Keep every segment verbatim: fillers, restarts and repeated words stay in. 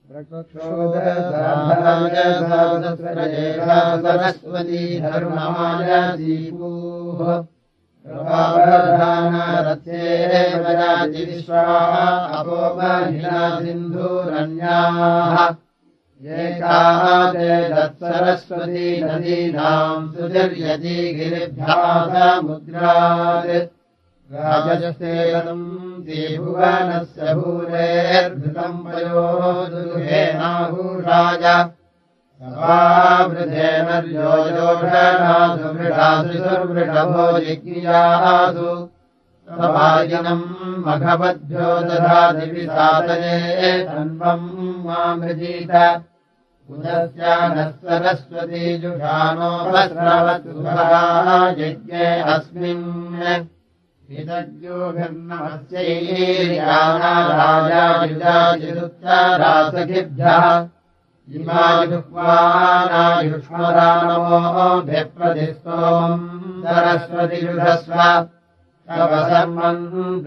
सरस्वती धर्मायतीपूः प्रभावधानारथे वजाति विश्वाः अपोमहिना सिन्धुरन्याः एकाः ते दत्सरस्वती नदीनाम् सुतिर्यति गिरिभ्याः समुद्रात् राजसेनम् त्रिभुवनस्य भूरेर्धृतम् पयोः दुर्हेनाहुराय सभावृधेनर्यो योषणासु मृडासु सुर्वृषभो यज्ञियासु सभाजिनम् मघवद्भ्यो दधाति विसातये तन्वम् मामृजीत उदस्या नः सरस्वती जुषानो वस्रवतु यज्ञे अस्मिन् विदग्योभिर्नमस्यैर्याना राजायुजायुरुत्तरासखिभ्यः इमायुक्वानायुष्मदानमोऽभिप्रतिस्तोमम् सरस्वतियुषस्व तव सर्वम्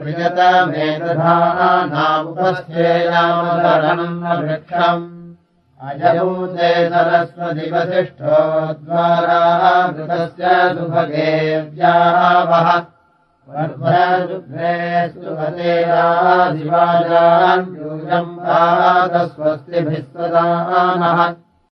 प्रियतमेतधानामुपस्थेयामशरणम् न वृक्षम् अजयूते सरस्वति वसिष्ठो द्वारा कृतस्य सुभगे व्यावः वर्धशुभ्रे सुभतेरादिवाजान् यूयम् पादस्वस्तिभिः सदा नः